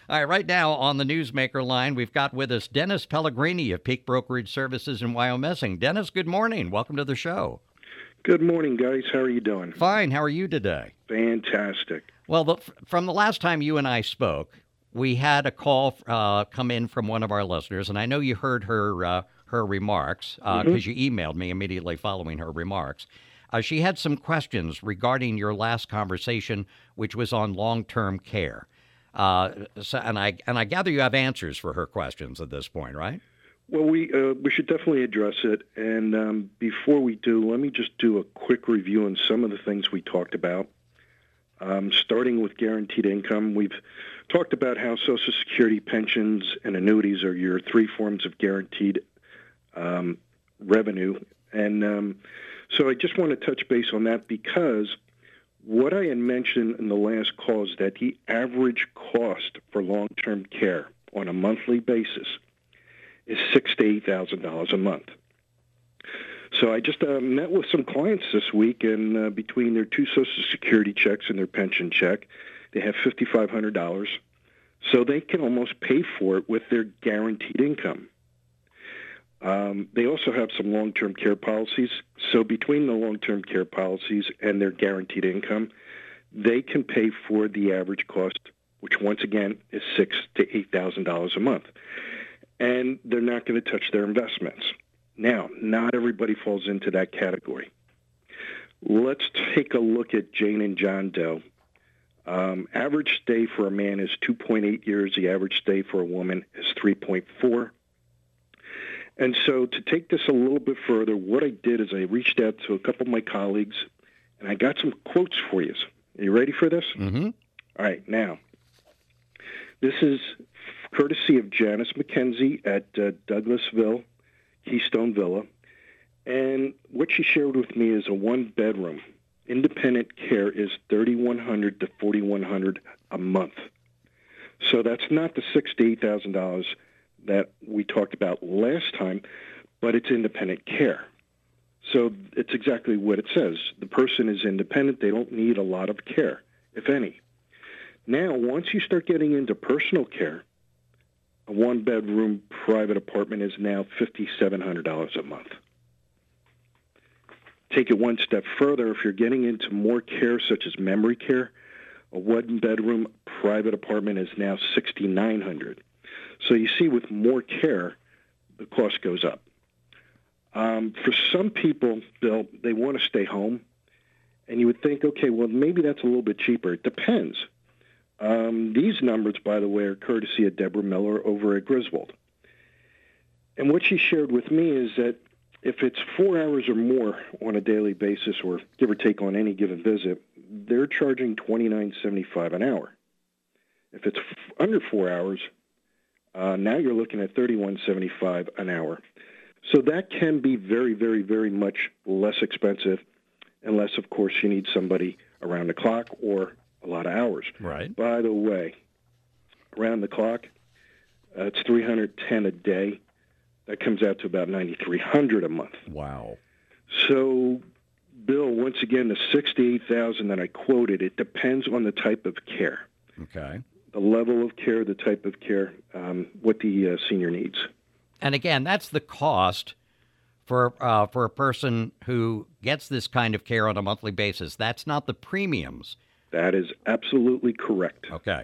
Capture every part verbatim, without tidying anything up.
All right, right now on the Newsmaker line, we've got with us Dennis Pellegrini of Peak Brokerage Services in Wyomissing. Dennis, good morning. Welcome to the show. Good morning, guys. How are you doing? Fine. How are you today? Fantastic. Well, the, from the last time you and I spoke, we had a call uh, come in from one of our listeners, and I know you heard her uh, her remarks because uh, mm-hmm. you emailed me immediately following her remarks. Uh, she had some questions regarding your last conversation, which was on long-term care. Uh, so, and I and I gather you have answers for her questions at this point, right? Well, we uh, we should definitely address it. And um, before we do, let me just do a quick review on some of the things we talked about. Um, starting with guaranteed income, we've talked about how Social Security, pensions, and annuities are your three forms of guaranteed um, revenue. And um, so I just want to touch base on that because what I had mentioned in the last call is that the average cost for long-term care on a monthly basis is six to eight thousand dollars a month. So I just uh, met with some clients this week, and uh, between their two Social Security checks and their pension check, they have five thousand five hundred dollars. So they can almost pay for it with their guaranteed income. Um, they also have some long-term care policies. So between the long-term care policies and their guaranteed income, they can pay for the average cost, which once again is six to eight thousand dollars a month. And they're not going to touch their investments. Now, not everybody falls into that category. Let's take a look at Jane and John Doe. Um, average stay for a man is two point eight years. The average stay for a woman is three point four. And so to take this a little bit further, what I did is I reached out to a couple of my colleagues, and I got some quotes for you. Are you ready for this? Mm-hmm. All right, now, this is courtesy of Janice McKenzie at uh, Douglasville, Keystone Villa. And what she shared with me is a one-bedroom. Independent care is three thousand one hundred dollars to four thousand one hundred dollars a month. So that's not the six thousand to eight thousand dollars that we talked about last time, but it's independent care. So it's exactly what it says. The person is independent. They don't need a lot of care, if any. Now, once you start getting into personal care, a one-bedroom private apartment is now five thousand seven hundred dollars a month. Take it one step further. If you're getting into more care, such as memory care, a one-bedroom private apartment is now six thousand nine hundred dollars. So you see, with more care, the cost goes up. Um, for some people, Bill, they want to stay home, and you would think, okay, well, maybe that's a little bit cheaper. It depends. Um, these numbers, by the way, are courtesy of Deborah Miller over at Griswold. And what she shared with me is that if it's four hours or more on a daily basis, or give or take on any given visit, they're charging twenty-nine seventy-five an hour. If it's f- under four hours, uh, now you're looking at thirty-one seventy-five an hour. So that can be very, very, very much less expensive, unless, of course, you need somebody around the clock or a lot of hours. Right. By the way, around the clock, uh, it's three hundred ten a day. That comes out to about ninety-three hundred a month. Wow. So, Bill, once again, the six to eight thousand that I quoted, it depends on the type of care. Okay. The level of care, the type of care, um, what the uh, senior needs. And again, that's the cost for uh, for a person who gets this kind of care on a monthly basis. That's not the premiums. That is absolutely correct. Okay.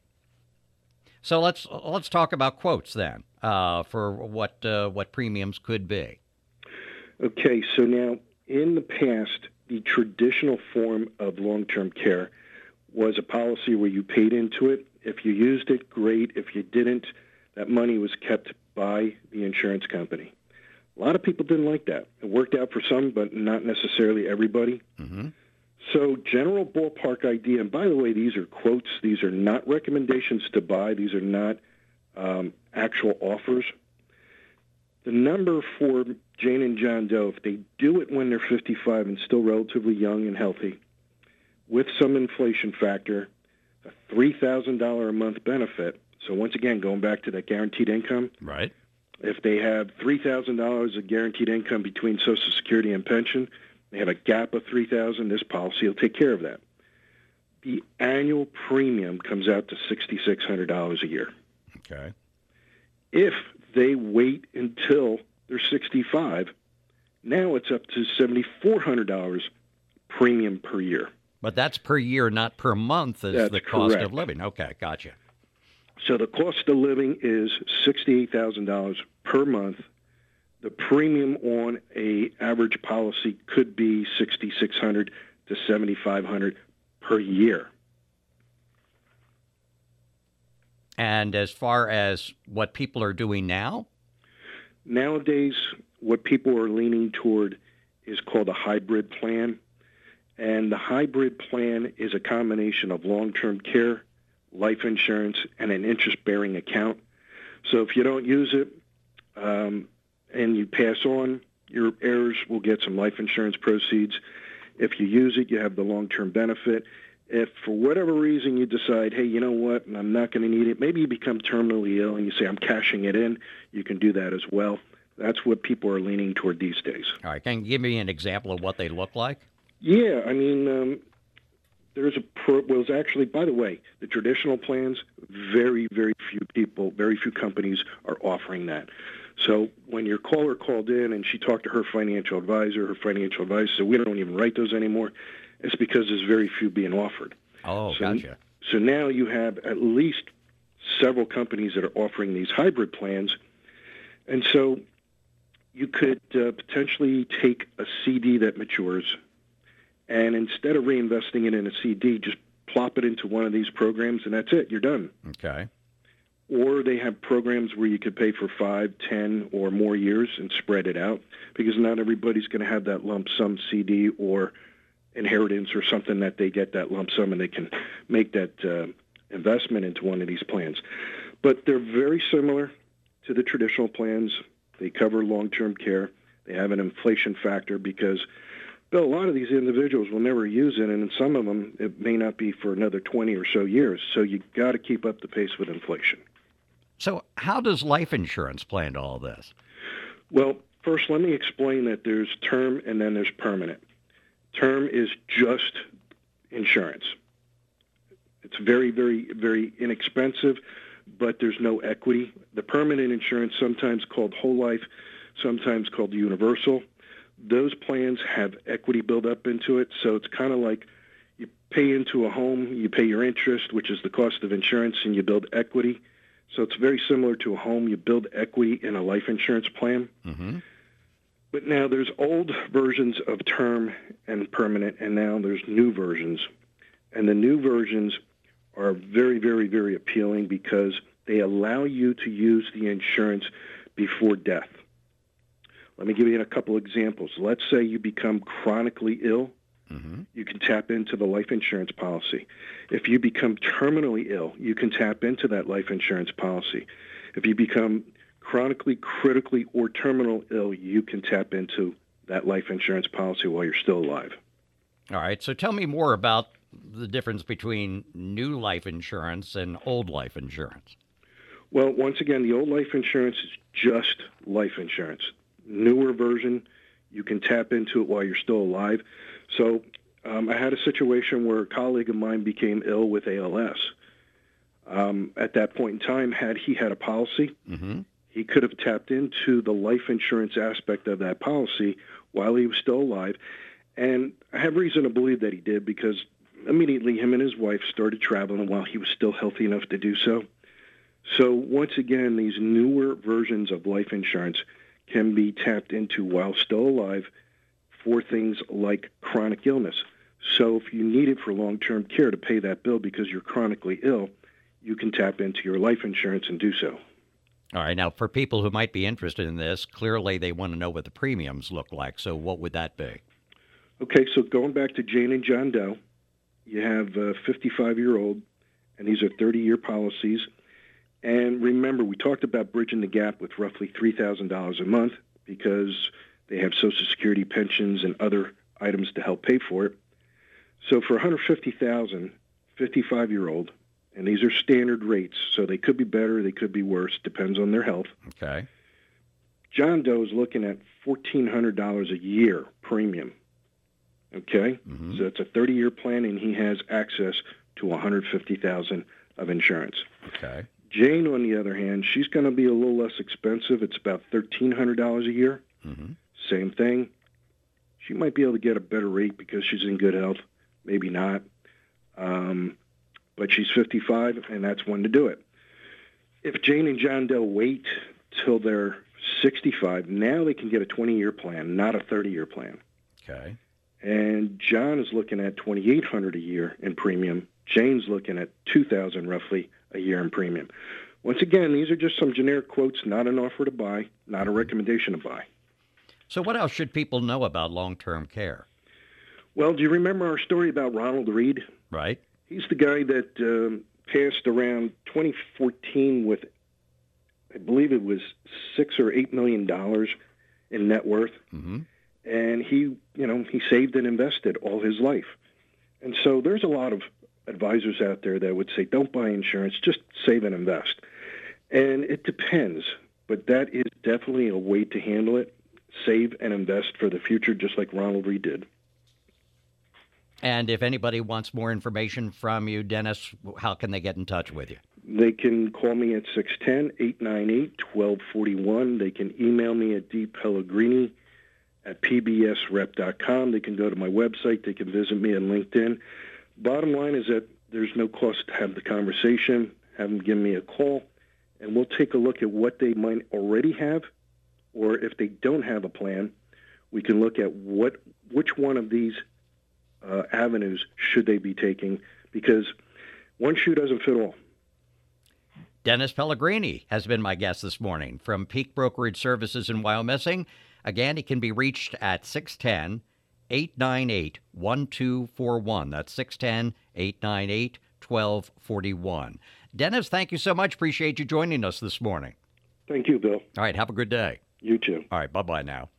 So let's let's talk about quotes then uh, for what uh, what premiums could be. Okay, so now in the past, the traditional form of long-term care was a policy where you paid into it. If you used it, great. If you didn't, that money was kept by the insurance company. A lot of people didn't like that. It worked out for some, but not necessarily everybody. Mm-hmm. So general ballpark idea, and by the way, these are quotes. These are not recommendations to buy. These are not um, actual offers. The number for Jane and John Doe, if they do it when they're fifty-five and still relatively young and healthy, with some inflation factor, a three thousand dollars a month benefit. So once again, going back to that guaranteed income. Right. If they have three thousand dollars of guaranteed income between Social Security and pension, they have a gap of three thousand dollars, this policy will take care of that. the annual premium comes out to six thousand six hundred dollars a year. Okay. If they wait until they're sixty-five, now it's up to seven thousand four hundred dollars premium per year. But that's per year, not per month, is That's the cost correct. of living. Okay, gotcha. So the cost of living is sixty-eight thousand dollars per month. The premium on a average policy could be six thousand six hundred dollars to seven thousand five hundred dollars per year. And as far as what people are doing now? Nowadays, what people are leaning toward is called a hybrid plan. And the hybrid plan is a combination of long-term care, life insurance, and an interest-bearing account. So if you don't use it um, and you pass on, your heirs will get some life insurance proceeds. If you use it, you have the long-term benefit. If for whatever reason you decide, hey, you know what, I'm not going to need it, maybe you become terminally ill and you say, I'm cashing it in, you can do that as well. That's what people are leaning toward these days. All right, can you give me an example of what they look like? Yeah, I mean, um, there's a pro, well, it's actually, by the way, the traditional plans, very, very few people, very few companies are offering that. So when your caller called in and she talked to her financial advisor, her financial advisor said, we don't even write those anymore, it's because there's very few being offered. Oh, so, gotcha. So now you have at least several companies that are offering these hybrid plans. And so you could uh, potentially take a C D that matures, and instead of reinvesting it in a C D, just plop it into one of these programs, and that's it. You're done. Okay. Or they have programs where you could pay for five, ten, or more years and spread it out, because not everybody's going to have that lump sum C D or inheritance or something that they get that lump sum and they can make that uh, investment into one of these plans. But they're very similar to the traditional plans. They cover long-term care. They have an inflation factor because, Bill, a lot of these individuals will never use it, and in some of them, it may not be for another twenty or so years. So you got to keep up the pace with inflation. So how does life insurance play into all this? Well, first, let me explain that there's term and then there's permanent. Term is just insurance. It's very, very, very inexpensive, but there's no equity. The permanent insurance, sometimes called whole life, sometimes called universal, those plans have equity built up into it. So it's kind of like you pay into a home, you pay your interest, which is the cost of insurance, and you build equity. So it's very similar to a home. You build equity in a life insurance plan. Mm-hmm. But now there's old versions of term and permanent, and now there's new versions. And the new versions are very, very, very appealing because they allow you to use the insurance before death. Let me give you a couple examples. Let's say you become chronically ill. Mm-hmm. You can tap into the life insurance policy. If you become terminally ill, you can tap into that life insurance policy. If you become chronically, critically, or terminal ill, you can tap into that life insurance policy while you're still alive. All right, so tell me more about the difference between new life insurance and old life insurance. Well, once again, the old life insurance is just life insurance. Newer version, you can tap into it while you're still alive. So um, I had a situation where a colleague of mine became ill with A L S. Um, at that point in time, had he had a policy, Mm-hmm. he could have tapped into the life insurance aspect of that policy while he was still alive. And I have reason to believe that he did because immediately him and his wife started traveling while he was still healthy enough to do so. So once again, these newer versions of life insurance can be tapped into while still alive for things like chronic illness. So if you need it for long-term care to pay that bill because you're chronically ill, you can tap into your life insurance and do so. All right, now for people who might be interested in this, clearly they want to know what the premiums look like. So what would that be? Okay, so going back to Jane and John Doe, you have a fifty-five-year-old, and these are thirty-year policies. And remember, we talked about bridging the gap with roughly three thousand dollars a month because they have Social Security pensions and other items to help pay for it. So for one hundred fifty thousand dollars, fifty-five-year-old, and these are standard rates, so they could be better, they could be worse, depends on their health. Okay. John Doe is looking at fourteen hundred dollars a year premium. Okay, Mm-hmm. so it's a thirty-year plan, and he has access to one hundred fifty thousand dollars of insurance. Okay. Jane, on the other hand, she's going to be a little less expensive. It's about thirteen hundred dollars a year. Mm-hmm. Same thing. She might be able to get a better rate because she's in good health. Maybe not. Um, but she's fifty-five, and that's when to do it. If Jane and John Doe wait till they're sixty-five, now they can get a twenty-year plan, not a thirty-year plan. Okay. And John is looking at twenty-eight hundred dollars a year in premium. Jane's looking at two thousand dollars roughly a year in premium. Once again, these are just some generic quotes, not an offer to buy, not a recommendation to buy. So what else should people know about long-term care? Well, do you remember our story about Ronald Reed? Right. He's the guy that um, passed around twenty fourteen with, I believe it was six or eight million dollars in net worth. Mm-hmm. And he, you know, he saved and invested all his life. And so there's a lot of advisors out there that would say, don't buy insurance, just save and invest. And it depends, but that is definitely a way to handle it. Save and invest for the future, just like Ronald Reed did. And if anybody wants more information from you, Dennis, how can they get in touch with you? They can call me at six one zero, eight nine eight, one two four one. They can email me at dpellegrini at p b s rep dot com. They can go to my website. They can visit me on LinkedIn. Bottom line is that there's no cost to have the conversation. Have them give me a call, and we'll take a look at what they might already have, or if they don't have a plan, we can look at what which one of these uh, avenues should they be taking, because one shoe doesn't fit all. Dennis Pellegrini has been my guest this morning from Peak Brokerage Services in Wyomissing. Again, he can be reached at six one zero, eight nine eight, one two four one. That's six one zero, eight nine eight, one two four one. Dennis, thank you so much. Appreciate you joining us this morning. Thank you, Bill. All right, have a good day. You too. All right, bye-bye now.